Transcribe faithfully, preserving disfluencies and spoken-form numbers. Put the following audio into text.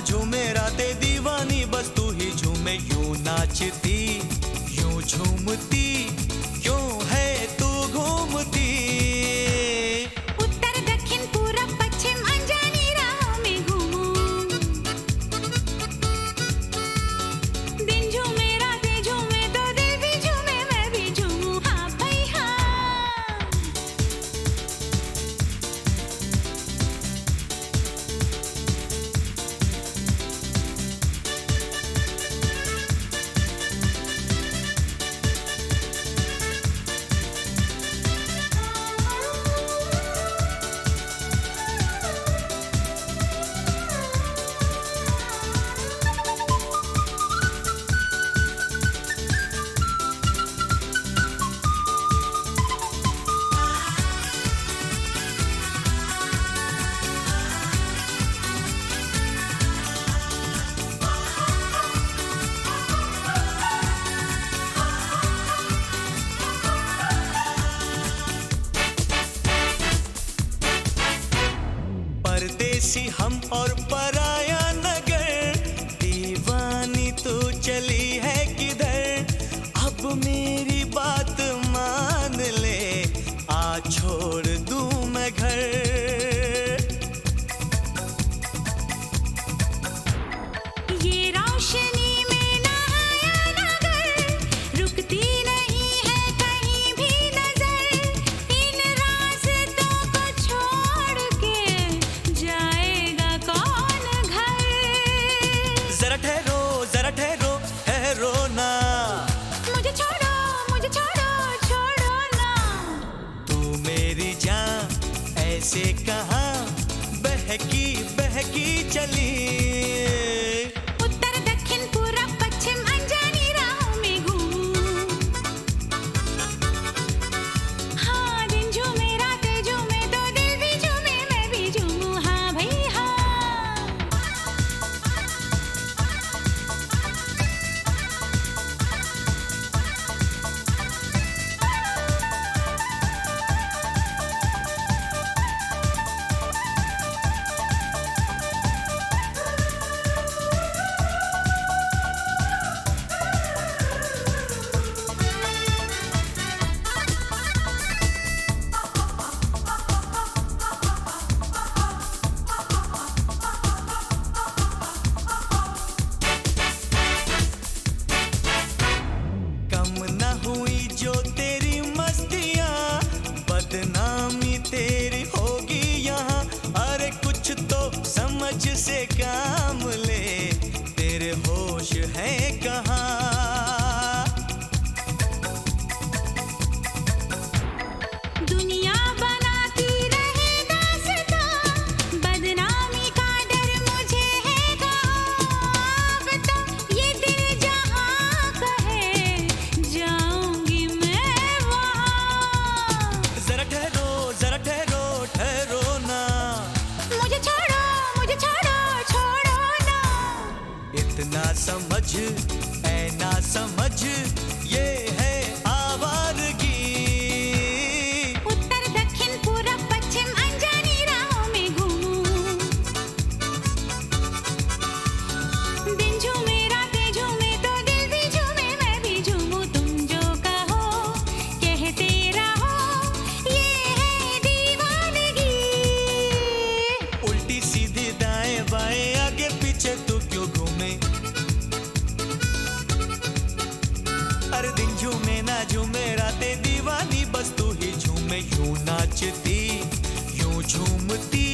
झूमे रातें दीवानी, बस तू ही झूमे। यूं नाचती यूं झूमती, क्यों है तू घूमती। उत्तर दक्षिण पूरब पश्चिम अनजानी राहों में घूमूं। दिन झूमे रातें झूमे तो दिल भी झूमे, मैं भी झूमूं। हाँ भाई हाँ। परदेसी हम और पराया नगर, दीवानी तू चली है किधर। अब मेरी बात मान ले, आ छोड़ दूं मैं घर। ये रोशनी में नहाया नगर, रुकती नहीं है कहीं भी नजर। इन रास्तों को छोड़ के जाएगा कौन घर। जरा ठहरो जरा ठहरो ठहरो ना, मुझे छोड़ो मुझे छोड़ो छोड़ो ना। तू मेरी जान ऐसे कहाँ बहकी बहकी चली। उत्तर दक्षिण पूरब पश्चिम अनजानी राहों में घूमूं। हाँ दिन झूमे रातें झूमे तो दिल भी झूमे, मैं भी झूमूं। हाँ भाई हाँ। कम न हुई जो तेरी मस्तियाँ, बदनामी तेरी होगी यहाँ। अरे कुछ तो समझ से काम ले, तेरे होश है कहाँ। दुनिया बनाती रहे दास्तां, बदनामी का डर मुझे है कहाँ। अब तो ये दिल जहाँ कहे जाऊंगी मैं वहाँ। जरा ठहरो जरा ठहरो ठहरो ना, मुझे छोड़ो मुझे छोड़ो छोड़ो ना। इतना समझ ऐ ना समझ, ये है आवारगी। उत्तर दक्षिण पूरब पश्चिम अनजानी राहों में घूमूं। दिन झूमे रातें झूमे तो दिल भी झूमे, मैं भी झूमूं। तुम जो कहो कहते रहो, ये है दीवानगी। उल्टी सीधी दाएं बाएं आगे पीछे तू क्यों घूमे। अरे दिन झूमे ना झूमे रातें दीवानी, बस तू ही झूमे। यूं नाचती यूं झूमती,